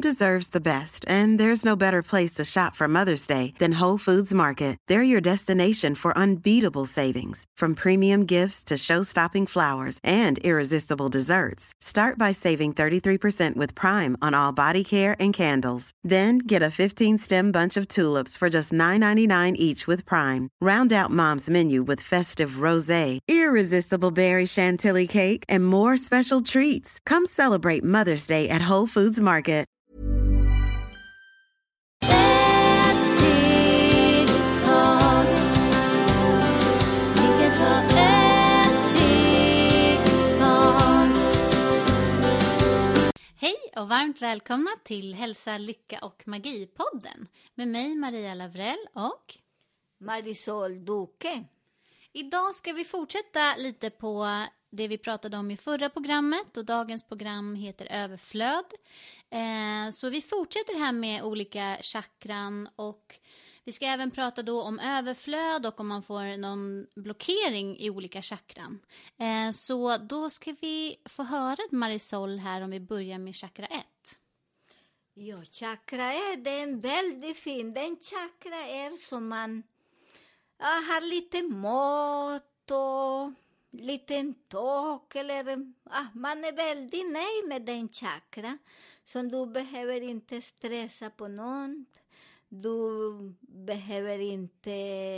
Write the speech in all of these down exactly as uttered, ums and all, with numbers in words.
deserves the best, and there's no better place to shop for Mother's Day than Whole Foods Market. They're your destination for unbeatable savings, from premium gifts to show-stopping flowers and irresistible desserts. Start by saving thirty-three percent with Prime on all body care and candles. Then get a fifteen-stem bunch of tulips for just nine ninety-nine each with Prime. Round out Mom's menu with festive rosé, irresistible berry chantilly cake, and more special treats. Come celebrate Mother's Day at Whole Foods Market. Hej och varmt välkomna till Hälsa, Lycka och Magi-podden med mig Maria Lavrell och Marisol Duque. Idag ska vi fortsätta lite på det vi pratade om i förra programmet, och dagens program heter Överflöd. Eh, så vi fortsätter här med olika chakran, och vi ska även prata då om överflöd och om man får någon blockering i olika chakran. Eh, så då ska vi få höra Marisol här om vi börjar med chakra ett. Ja, chakra ett är en väldigt fin. Den chakra är som man ja, har lite mat och liten tak, eller ah, man är väldigt nöjd med den chakra. Så du behöver inte stressa på något. Du behöver inte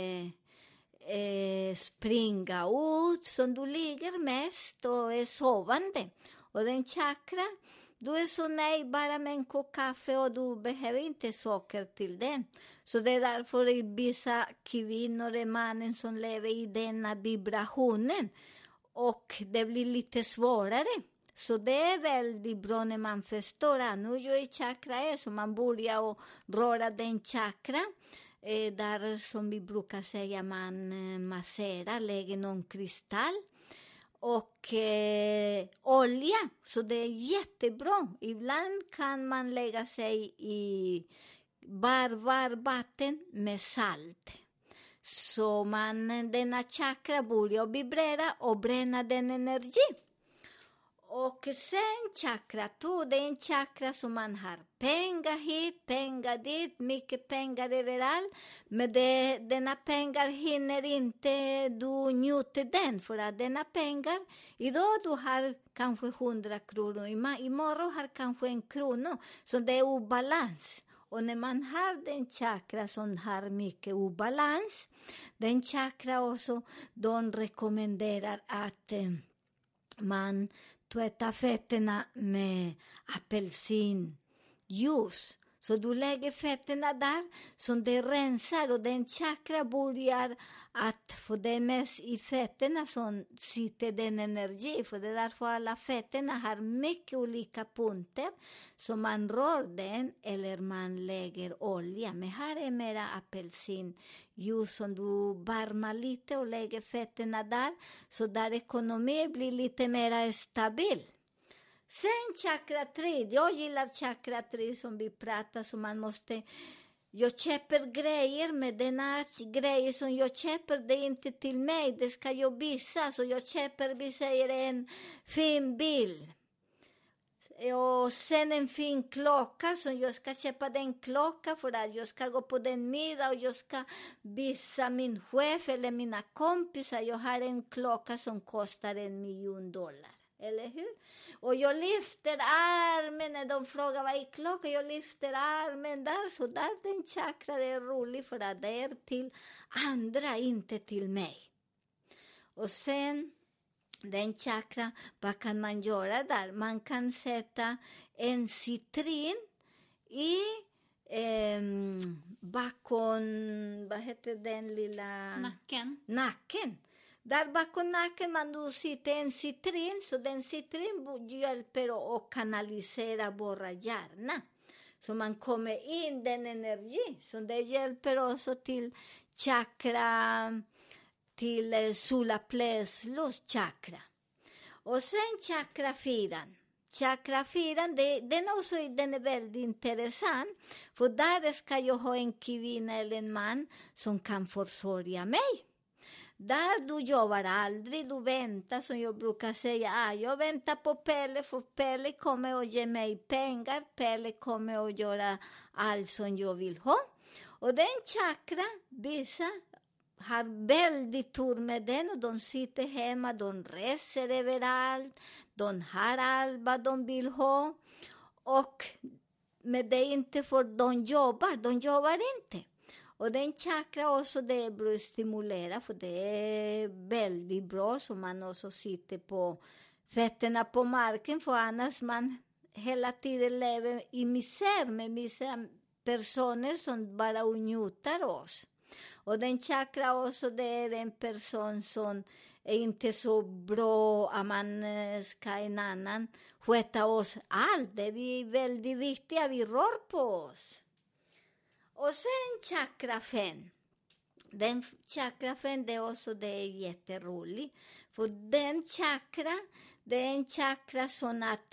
eh, springa ut. Så du ligger mest och är sovande. Och den chakra, du är så nöjd bara med en kopp kaffe och du behöver inte socker till den. Så det är därför i vissa kvinnor är mannen som lever i denna vibrationen. Och det blir lite svårare. Så det är väldigt bra när man förstår att nu är chakra är så man börjar och röra den chakra. Eh, där som vi brukar säga man eh, masserar, lägger någon kristall. Och eh, olja, så det är jättebra. Ibland kan man lägga sig i varvar vatten med salt. Så man, denna chakra börjar vibrera och bränna den energi. Och sen chakra två, det är en chakra som man har pengar hit, pengar dit, mycket pengar överallt. Men det, denna pengar hinner inte du njuta den, för att denna pengar, idag du har kanske hundra kronor, imorgon har kanske en krona, så det är obalans. Och när man har den chakra som har mycket obalans, den chakra också, de rekommenderar att eh, man tvättar fötterna med apelsinjuice. Så du lägger fötterna där, så det rensar och den chakra börjar att få det mest i fötterna som sitter den energi. För det är därför alla fötterna har mycket olika punkter. Så man rör den eller man lägger olja. Men här är mera apelsinjuice som du varmar lite och lägger fötterna där. Så där ekonomin blir lite mer stabil. Sen chakra tre, jag gillar chakra tre som vi pratar, så man måste, jag köper grejer med denna grejer som jag köper, det är inte till mig, det ska jag visa, så jag köper, vi säger en fin bil. Och sen en fin klocka, så jag ska köpa den klocka för att jag ska gå på den middag och jag ska visa min chef eller mina kompisar, jag har en klocka som kostar en miljon dollar. Eller hur? Och jag lyfter armen när de frågar vad är klockan. Jag lyfter armen där. Så där den chakra är rolig, för att det är till andra, inte till mig. Och sen den chakra, vad kan man göra där? Man kan sätta en citrin i eh, bakom, vad heter den lilla? Nacken. Nacken. Där bakom nacken man då sitter en citrin, så den citrin hjälper att kanalisera våra hjärna. Så man kommer in den energi, så det hjälper också till chakra, till solarplexus chakra. Och sen chakra fyran. Chakra fyran, det, den, också, den är väldigt intressant. För där ska jag ha en kvinna eller en man som kan försörja mig. Där du jobbar aldrig, du väntar, som jag brukar säga. Ah, jag väntar på Pelle, för Pelle kommer att ge mig pengar. Pelle kommer att göra allt som jag vill ha. Och den chakra, vissa har väldigt tur med den, och de sitter hemma, de reser överallt, de har allt vad de vill ha. Och men det är inte för de jobbar, de jobbar inte. Och den chakra också, det är bra att stimulera, för det är väldigt bra, så man också sitter på fötterna på marken, för annars man hela tiden lever i misär med vissa personer som bara njuter oss. Och den chakra också, det är en person som är inte så bra att man ska en annan sköta oss allt. Det är väldigt viktigt att vi rör på oss. Och sen chakra fem. Den chakra fem, det är också det är jätteroligt. För den chakra, det är en chakra som att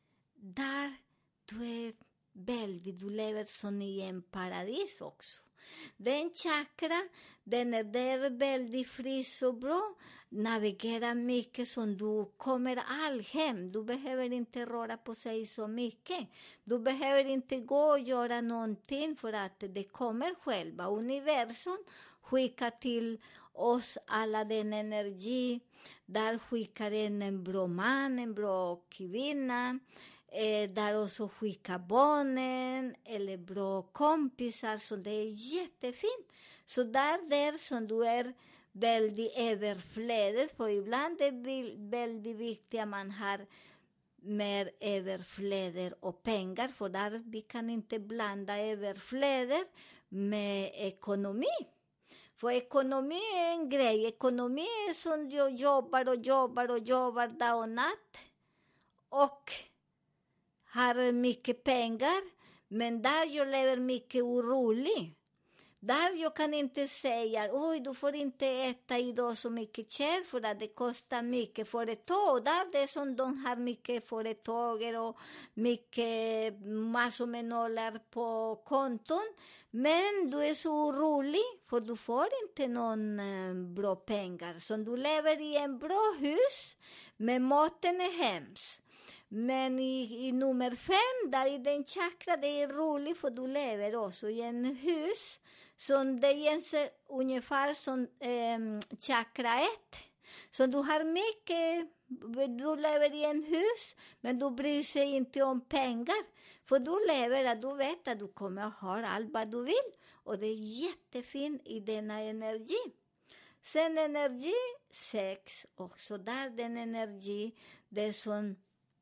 där du är väldigt, du lever som i en paradis också. Den chakra, den är där väldigt frisk och bra. Navigera mycket som du kommer all hem. Du behöver inte röra på sig så mycket. Du behöver inte gå och göra någonting, för att det kommer själva. Universum skickar till oss alla den energi. Där skickar en, en bra man, en bra kvinna. Eh, där också skicka barnen eller bra kompisar, så det är jättefint. Så där, där som du är väldigt överflödet, för ibland är det väldigt viktigt att man har mer överflödet och pengar, för där vi kan inte blanda överflödet med ekonomi. För ekonomi är en grej, ekonomi är som jag jobbar och jobbar och jobbar dag och natt. Och har mycket pengar, men där jag lever mycket orolig. Där jag kan inte säga, oj, du får inte äta idag så mycket kött, för att det kostar mycket företag. Där det är som de har mycket företag och mycket massor med nollar på konton. Men du är så orolig, för du får inte någon eh, bra pengar. Så du lever i en bra hus, men maten är hemsk. Men i, i nummer fem, där i den chakra, det är roligt, för du lever också i en hus som det är ungefär som eh, chakra ett. Så du har mycket, du lever i en hus, men du bryr sig inte om pengar. För du lever att du vet att du kommer att ha allt vad du vill. Och det är jättefint i denna energi. Sen energi sex också, där den energi, det är som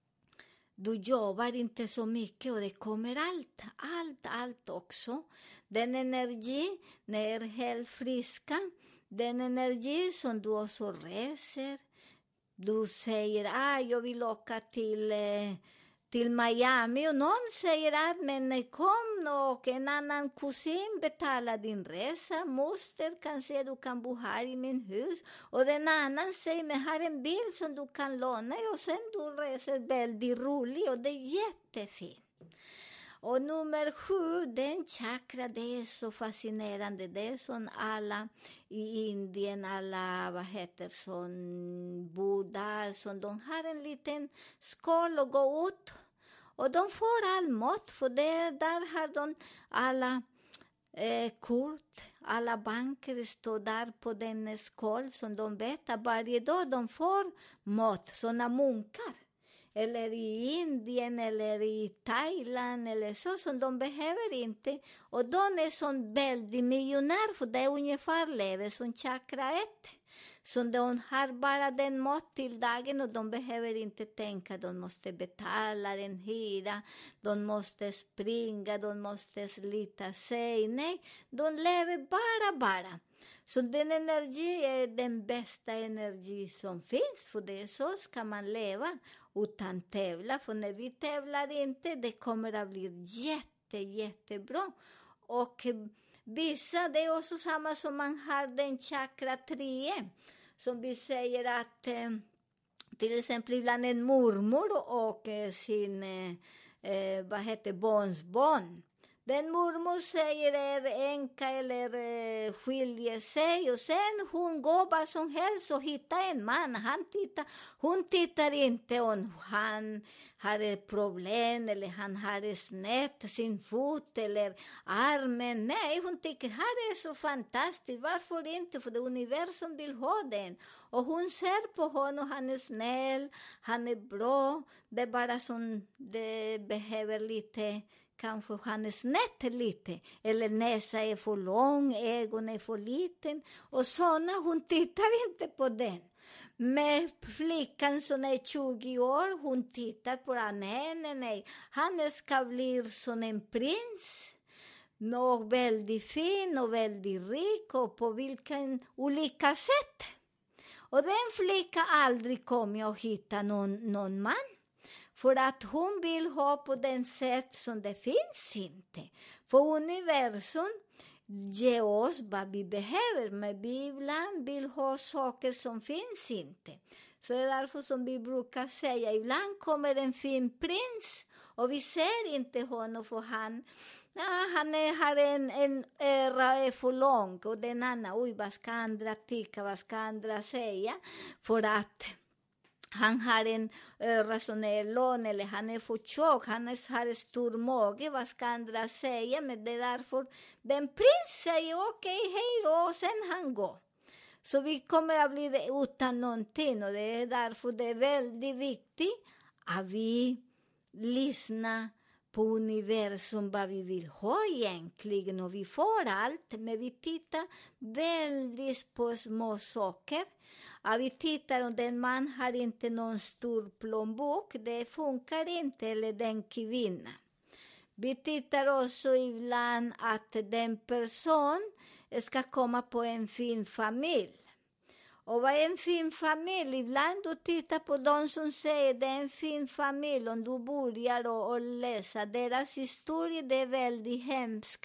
du jobbar inte så mycket och det kommer allt, allt, allt också. Den energi, när du är helt friska, den energi som du också reser. Du säger, ah, jag vill åka till, eh, till Miami, och någon säger att men kom och en annan kusin betalar din resa. Moster kan säga, du kan bo här i min hus. Och den annan säger, men har en bil som du kan låna, och sen du reser väldigt roligt, och det är jättefint. Och nummer sju, den chakra, det är så fascinerande. Det är som alla i Indien, alla, vad heter som Buddha, som de har en liten skål och går ut. Och de får all mat, för det, där har de alla eh, kort, alla banker står där på den skål som de vet att varje dag de får mat, sådana munkar. Eller i Indien eller i Thailand eller så, som de behöver inte. Och de är som väldigt miljonär, för det är ungefär lever som chakra ett. Så de har bara den mat till dagen, och de behöver inte tänka. De måste betala en hyra, de måste springa, de måste slita sig. Nej, de lever bara, bara. Så den energi är den bästa energi som finns, för det är så ska man leva utan tävla. För när vi tävlar inte, det kommer att bli jätte, jättebra. Och vissa, det är också samma som man har den chakra tre, som vi säger att eh, till exempel ibland en mormor och eh, sin eh, vad heter barnsbarn. Den mormor säger är enka eller eh, skiljer sig och sen hon går bara som helst och hittar en man. Han tittar, hon tittar inte om han har ett problem eller han har ett snett sin fot eller armen. Nej, hon tycker här är så fantastiskt. Varför inte? För det universum vill ha den. Och hon ser på honom, han är snäll, han är bra. Det är bara som det behöver lite... Kanske han är snett lite. Eller näsa är för lång, ögon är för liten. Och såna, hon tittar inte på den. Med flickan som är tjugo år, hon tittar på den. Nej, nej, nej. Han ska bli som en prins. Och väldigt fin och väldigt rik. Och på vilken olika sätt. Och den flickan aldrig kommer att hitta någon, någon man. För att hon vill ha på den sätt som det finns inte. För universum ger oss vad vi behöver. Men vi ibland vill ha saker som finns inte. Så det är därför som vi brukar säga. Ibland kommer en fin prins. Och vi ser inte honom för han. Ja, han är, har en, en ära är för lång. Och den andra, oj vad ska andra tycka, vad ska andra säga. För att... Han har en öra som är lång eller han är för tjock. Han har en stor mage. Vad ska andra säga? Men det är därför den prins säger okej, okay, hej då. Och sen han går. Så vi kommer att bli det utan någonting. Och det är därför det är väldigt viktigt att vi lyssnar på universum vad vi vill ha egentligen. Och vi får allt. Men vi tittar väldigt på små saker. Ja, vi tittar och den man har inte någon stor plånbok. Det funkar inte, eller den kvinna. Vi tittar också ibland att den person ska komma på en fin familj. Och vad är en fin familj? Ibland du tittar på de som säger det är en fin familj. Om du börjar och, och läsa deras historia, det är väldigt hemska.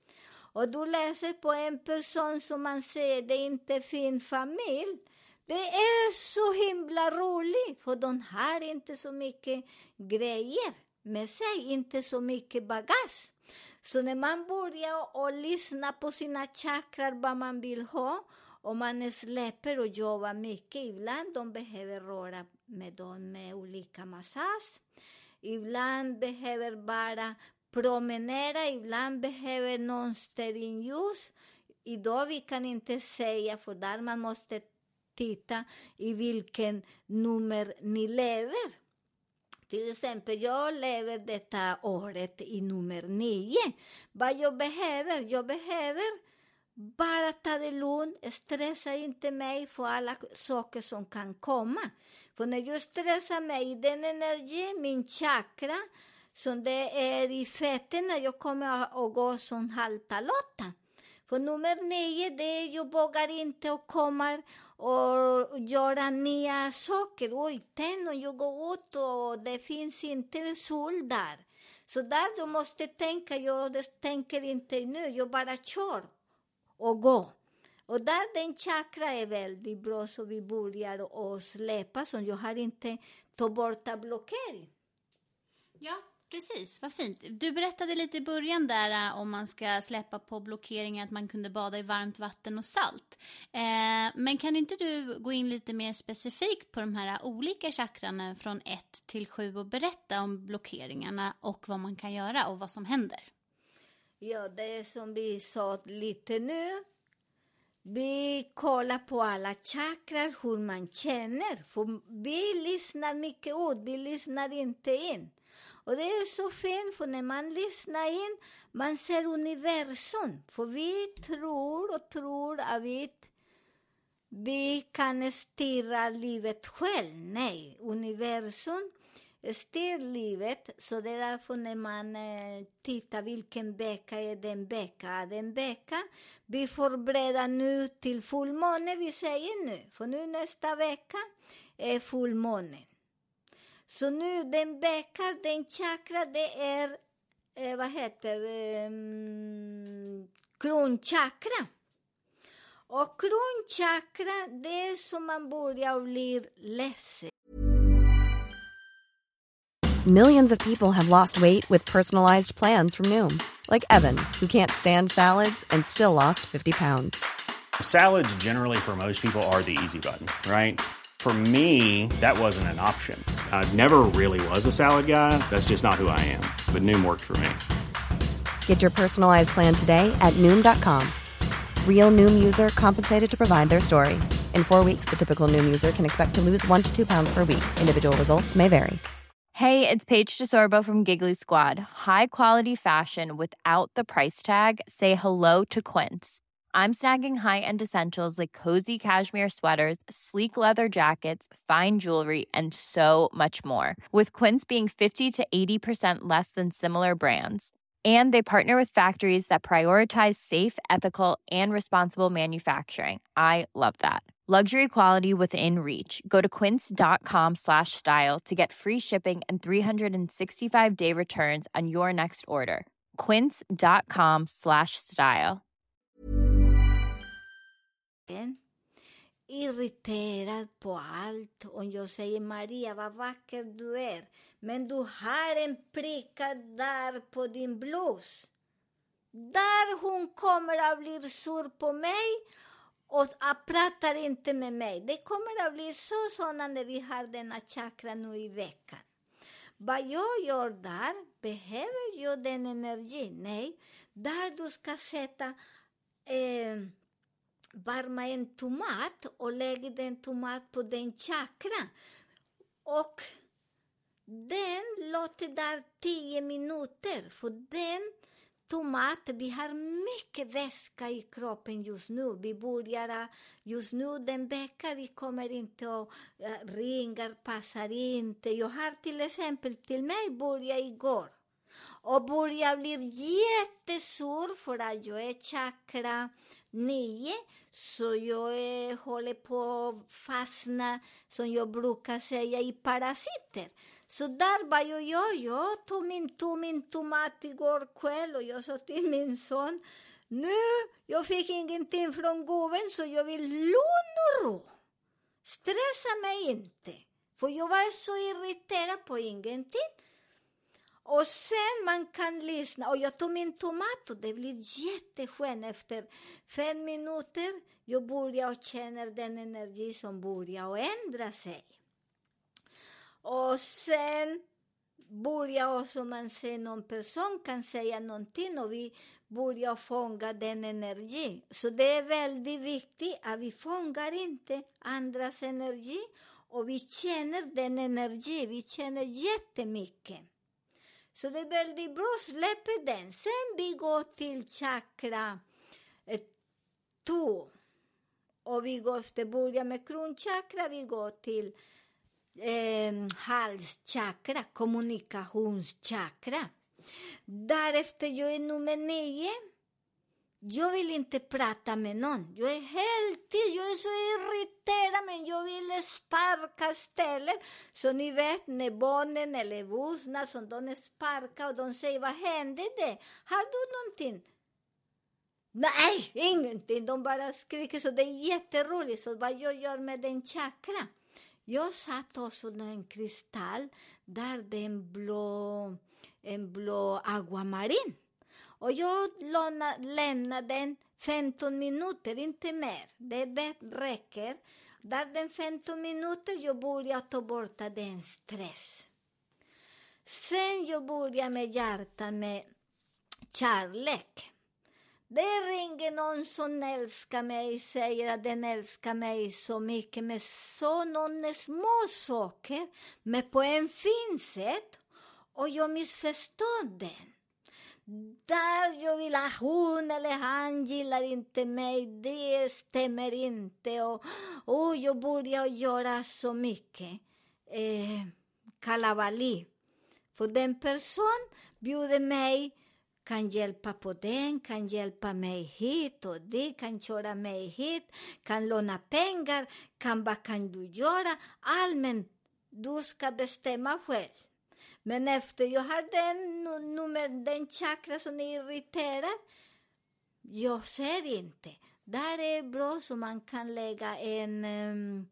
Och du läser på en person som man säger det är inte en fin familj. Det är så himla roligt, för de har inte så mycket grejer med sig, inte så mycket bagage. Så när man börjar och lyssna på sina chakrar, vad man vill ha, och man släpper och jobbar mycket, ibland de behöver röra med dem med olika massage. Ibland behöver bara promenera, ibland behöver någon stearinljus. Idag vi kan inte säga, för där man måste titta i vilken nummer ni lever. Till exempel, jag lever detta året i nummer nio. Vad jag behöver? Jag behöver bara ta det lugnt. Stressa inte mig för alla saker som kan komma. För när jag stressar mig i den energi, min chakra, som det är i fötterna, jag kommer att gå som halta lotta. För nummer nio, det är jag vågar inte och kommer och göra nya saker. Oj, tänk om jag går ut och det finns inte sol där. Så där du måste tänka, jag tänker inte nu, jag bara kör och går. Och där den chakra är väldigt bra, så vi börjar och släppa, så jag har inte tagit bort blockering. Ja. Precis, vad fint. Du berättade lite i början där om man ska släppa på blockeringen, att man kunde bada i varmt vatten och salt. Eh, men kan inte du gå in lite mer specifikt på de här olika chakrarna från ett till sju och berätta om blockeringarna och vad man kan göra och vad som händer? Ja, det är som vi sa lite nu. Vi kollar på alla chakrar, hur man känner. För vi lyssnar mycket ut, vi lyssnar inte in. Och det är så fint, för när man lyssnar in, man ser universum. För vi tror och tror att vi, vi kan styra livet själv. Nej, universum styr livet. Så det är därför när man eh, tittar vilken vecka är den vecka. Den vecka, vi förbereder nu till fullmåne, vi säger nu. För nu nästa vecka är fullmånen. Så nu den veckan, den chakra, det är, eh, vad heter eh, kronchakra. Och kronchakra, det är som man börjar bli ledsen. Millions of people have lost weight with personalized plans from Noom. Like Evan, who can't stand salads and still lost fifty pounds. Salads generally for most people are the easy button, right? For me, that wasn't an option. I never really was a salad guy. That's just not who I am. But Noom worked for me. Get your personalized plan today at Noom dot com. Real Noom user compensated to provide their story. In four weeks, the typical Noom user can expect to lose one to two pounds per week. Individual results may vary. Hey, it's Paige DeSorbo from Giggly Squad. High quality fashion without the price tag. Say hello to Quince. I'm snagging high-end essentials like cozy cashmere sweaters, sleek leather jackets, fine jewelry, and so much more. With Quince being fifty to eighty percent less than similar brands. And they partner with factories that prioritize safe, ethical, and responsible manufacturing. I love that. Luxury quality within reach. Go to quince.com slash style to get free shipping and three sixty-five day returns on your next order. Quince.com slash style. Irriterad på allt, och jag säger Maria, vad vacker du är, men du har en pricka där på din blus. Där hon kommer att bli sur på mig och pratar inte med mig. Det kommer att bli så sådana när vi har denna chakra nu i veckan. Vad jag gör där, behöver jag den energin? Nej, där du ska sätta eh, varma en tomat och lägga den tomat på den chakra. Och den låter där tio minuter. För den tomat, vi har mycket vätska i kroppen just nu. Vi börjar just nu den veckan, vi kommer inte att uh, ringar, passar inte. Jag har till exempel till mig börjat igår. Och börjar bli jättesur för att jag är chakra nio. Så jag är, håller på att fastna, som jag brukar säga, i parasiter. Så där vad jag gör, jag tog min, tog min tomat igår kväll och jag sa till min son, nu, jag fick ingenting från gåven så jag vill lugn och ro. Stressa mig inte. För jag var så irriterad på ingenting. Och sen man kan lyssna. Och jag tog min tomat och det blir jätteskönt. Efter fem minuter jag börjar och känner den energi som börjar att ändra sig. Och sen börjar också man se någon person kan säga någonting och vi börjar fånga den energi. Så det är väldigt viktigt att vi fångar inte andras energi och vi känner den energi. Vi känner jättemycket. Så det är väldigt bra, släpper den. Sen vi går till chakra två. Och vi går efter börja med kronchakra, vi går till eh, halschakra, kommunikationschakra. Därefter jag är nummer nio. Jag vill inte prata med någon. Jag är helt till, jag är så irriterad, men jag vill sparka ställen. Så ni vet, när barnen eller vuxna som de sparkar och de säger, vad hände det? Har du någonting? Nej, ingenting. De bara skriker, så det är jätteroligt. Så vad jag gör med den chakra? Jag satt också en kristall där det är en blå, en blå aguamarin. Och jag lämnar den femton minuter, inte mer. Det räcker. Där den femton minuter jag börjar ta bort den stress. Sen jag börjar med hjärtan med kärlek. Det ringer någon som älskar mig, säger att den älskar mig så mycket med så några små saker, men på en fin sätt. Och jag missförstår den. Där jag vill ha hon eller han gillar inte mig, det stämmer inte. Och, och jag börjar göra så mycket eh, kalabali. För den person bjuder mig, kan hjälpa på den, kan hjälpa mig hit och det, kan köra mig hit, kan låna pengar, kan vad kan du göra? Allmänt, du ska bestämma själv. Men efter jag har den nummer, den chakra som är irriterad, jag ser inte. Där är bra så man kan lägga en um,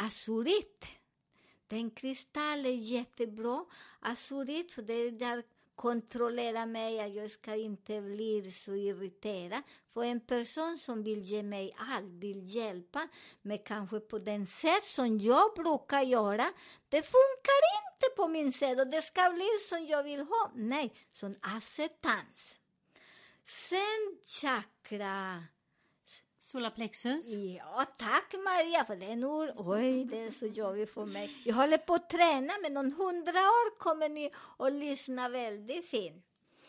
azurit. Den kristall är jättebra. Azurit, för det är där kontrollera mig, att jag ska inte bli så irriterad. För en person som vill ge mig allt, vill hjälpa, men kanske på den sätt som jag brukar göra, det funkar inte på min sätt och det ska bli som jag vill ha. Nej, sån acceptans. Sen chakra. Solarplexus. Ja, tack Maria för den ord. Oj, det är så jobbigt för mig. Jag håller på att träna, men om hundra år kommer ni att lyssna väldigt fint.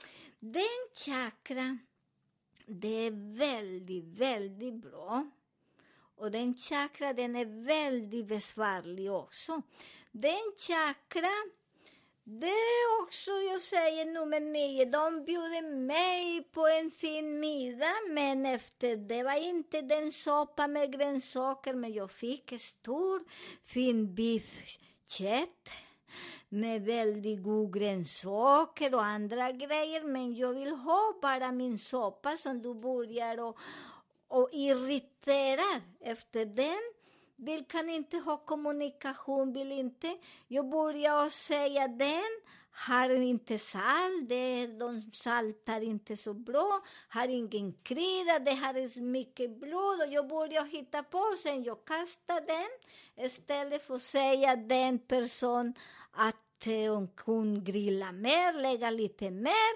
Den chakra, det är väldigt, väldigt bra. Och den chakra, den är väldigt besvärlig också. Den chakra, det är också, jag säger nummer nio, de bjuder mig på en fin middag, men efter det var inte den soppa med grönsaker, men jag fick stor, fin biffkött med väldigt god grönsaker och andra grejer, men jag vill ha bara min soppa som du börjar och, och irriterar efter den. Vill kan inte ha kommunikation, vill inte. Jag börjar säga den, har inte salt, det, de saltar inte så bra, har ingen krydda, det har mycket blod, och jag börjar hitta på, sen jag kastar den, istället för att säga den person att hon kan grilla mer, lägga lite mer,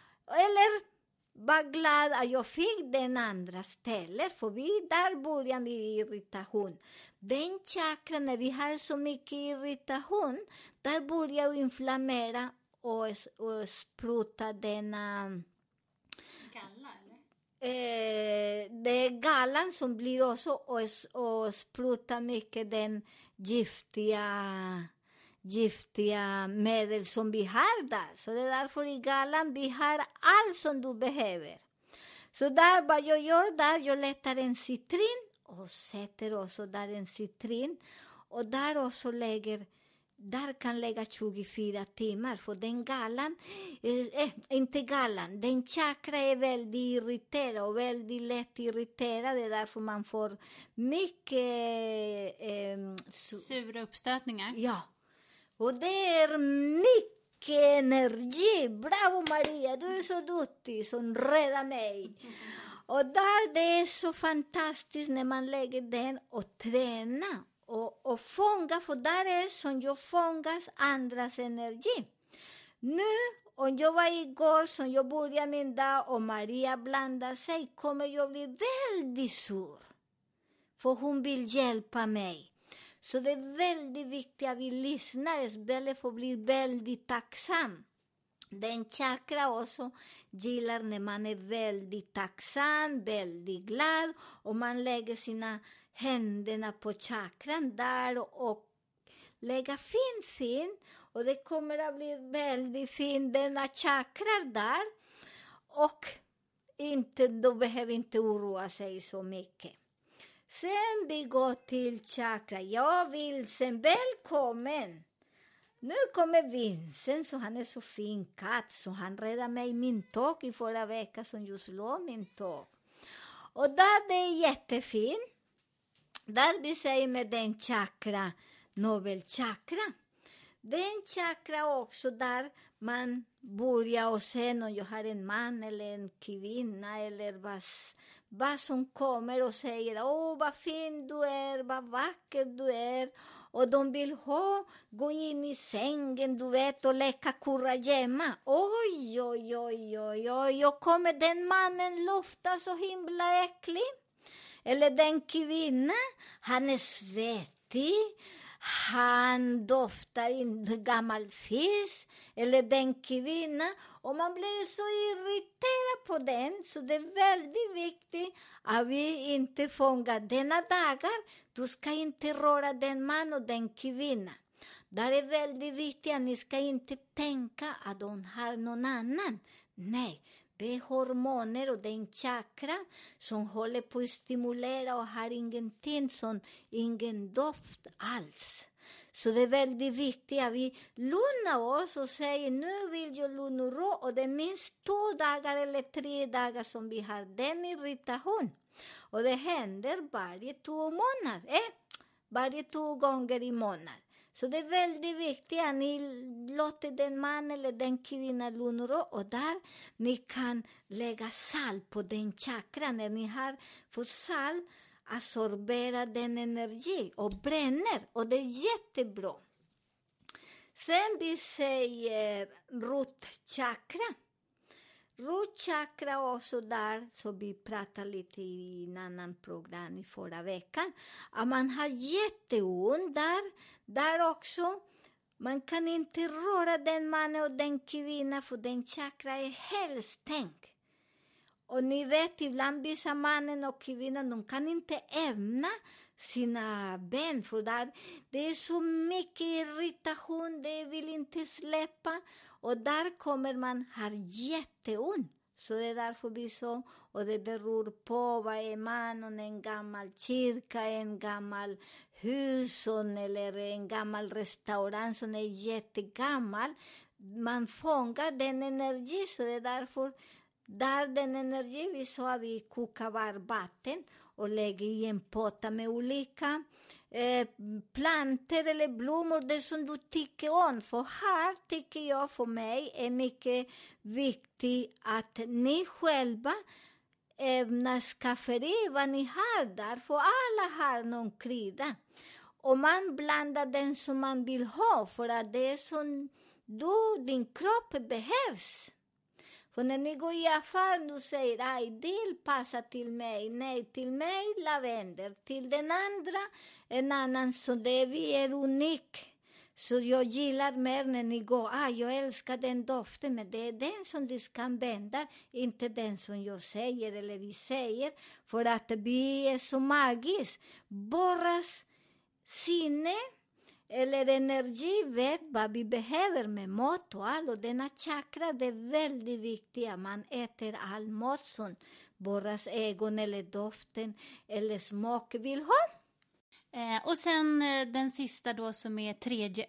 eller var glad att jag fick den andra stället, för vi där börjar med irritation. Den chakra, när vi har så mycket irritation, där börjar vi inflammera och, och spruta denna... Galla, eller? Eh, det är gallan som blir också och, och spruta mycket den giftiga... giftiga medel som vi har där. Så det är därför i gallan vi har allt som du behöver. Så där, vad jag gör där, jag letar en citrin och sätter också där en citrin. Och där också lägger, där kan lägga tjugofyra timmar. För den gallan, eh, inte gallan, den chakra är väldigt irriterad och väldigt lätt irriterad. Det är därför man får mycket... Eh, su- Sura uppstötningar. Ja. Och det är mycket energi. Bravo Maria, du är så duktig som räddar mig. Och där det är så fantastiskt när man lägger den och tränar. Och, och fånga, för där är som jag fångas andras energi. Nu, om jag var igår som jag började min dag och Maria blandar sig, kommer jag bli väldigt sur. För hon vill hjälpa mig. Så det är väldigt viktigt att vi lyssnar, istället för att bli väldigt tacksam. Den chakra också gillar när man är väldigt tacksam, väldigt glad. Och man lägger sina händerna på chakran där och lägger fint, fint. Och det kommer att bli väldigt fint, denna chakra där. Och inte, då behöver inte oroa sig så mycket. Sen vi går till chakra. Jag vill sen välkommen. Nu kommer Vincent, så han är så fin katt. Så han räddade mig min tåg i förra veckan som just låg min tåg. Och där det är jättefin. Där vi säger med den chakra, nobelchakra. Den chakra också där man börjar och sen om jag har en man eller en kvinna eller vad, vad som kommer och säger åh vad fin du är, vad vacker du är. Och de vill ha, gå in i sängen du vet och leka kurragömma. Oj, oj, oj, oj, oj, jag kommer den mannen lufta så himla äcklig. Eller den kvinna, han är svettig. Han doftar in gammal fisk. Eller den kvinna. Och man blir så irriterad på den. Så det är väldigt viktigt att vi inte fångar denna dagar. Du ska inte röra den man och den kvinna. Det är väldigt viktigt att ni ska inte tänka att de har någon annan. Nej. Det är hormoner och det är en chakra som håller på att stimulera och har ingenting, som, ingen doft alls. Så det är väldigt viktigt att vi lugnar oss och säger nu vill jag lugna och ro. Och det är minst två dagar eller tre dagar som vi har den irritation. Och det händer varje två månader. Eh? Varje två gånger i månaden. Så det är väldigt viktigt att ni låter den man eller den kvinnan lugna och där ni kan lägga salt på den chakran. När ni har fått salt absorberar den energi och bränner. Och det är jättebra. Sen vi säger rotchakra. Rotchakra också där, så vi pratade lite i en annan program i förra veckan. Att man har jätteont där, där också. Man kan inte röra den mannen och den kvinnan för den chakra är helt stängd. Och ni vet, ibland vissa mannen och kvinnan, de kan inte ämna sina ben. För där, det är så mycket irritation, det vill inte släppa. Och där kommer man ha jätteont. Så det är därför vi så. Och det beror på vad är man, om en gammal kyrka, en gammal hus eller en gammal restaurang som är jättegammal. Man fångar den energi, så det är därför. Där den energi vi sa, vi kokar varmvatten och lägger i en potta med olika eh, planter eller blommor, det som du tycker om. För här tycker jag för mig är mycket viktigt att ni själva ämnar skafferi vad ni har där, för alla har någon krydda. Och man blandar den som man vill ha, för att det är som du, din kropp behövs. För när ni går i affären och säger, aj, det passar till mig, nej, till mig lavendel, till den andra en annan, så det vi är unik. Så jag gillar mer när ni går, ah, jag älskar den doften, men det är den som du ska använda, inte den som jag säger eller vi säger, för att vi är så magiskt. Borras sinne eller energi vet vad vi behöver med mat och allt. Och denna chakra, det är väldigt viktigt att man äter all mat som våras ögon eller doften eller smak vill ha. Eh, och sen eh, den sista då som är tredje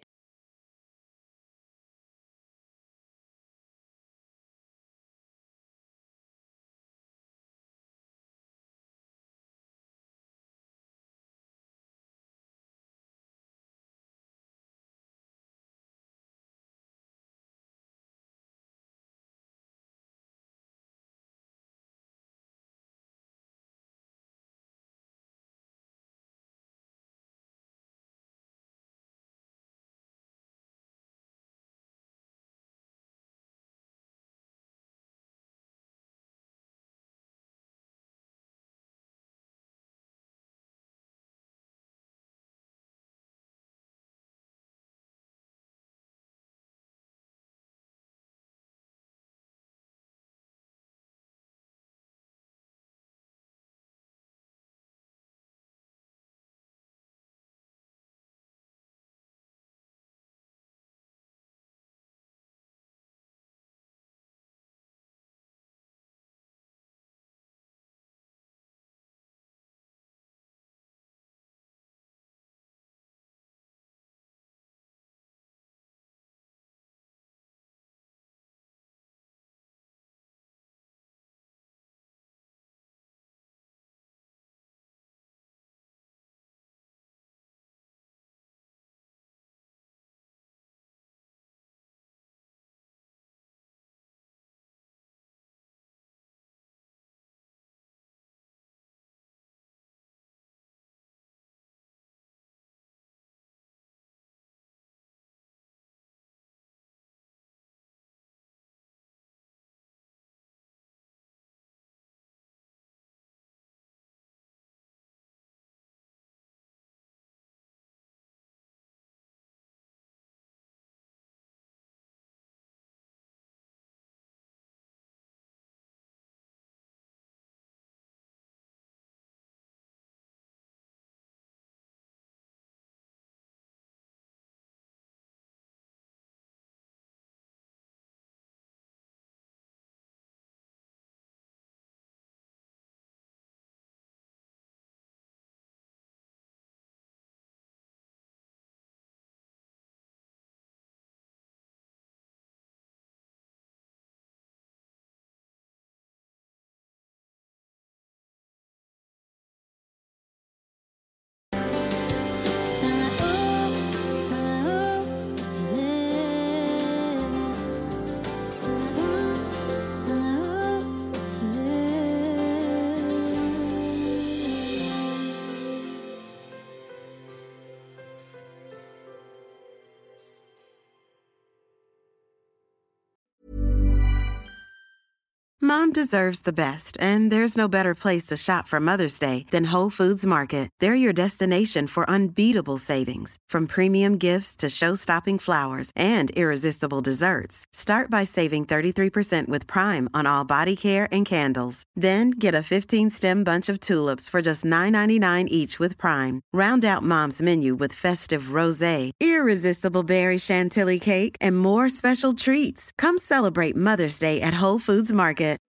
Mom deserves the best, and there's no better place to shop for Mother's Day than Whole Foods Market. They're your destination for unbeatable savings, from premium gifts to show-stopping flowers and irresistible desserts. Start by saving thirty-three percent with Prime on all body care and candles. Then get a fifteen-stem bunch of tulips for just nine ninety-nine each with Prime. Round out Mom's menu with festive rosé, irresistible berry chantilly cake, and more special treats. Come celebrate Mother's Day at Whole Foods Market.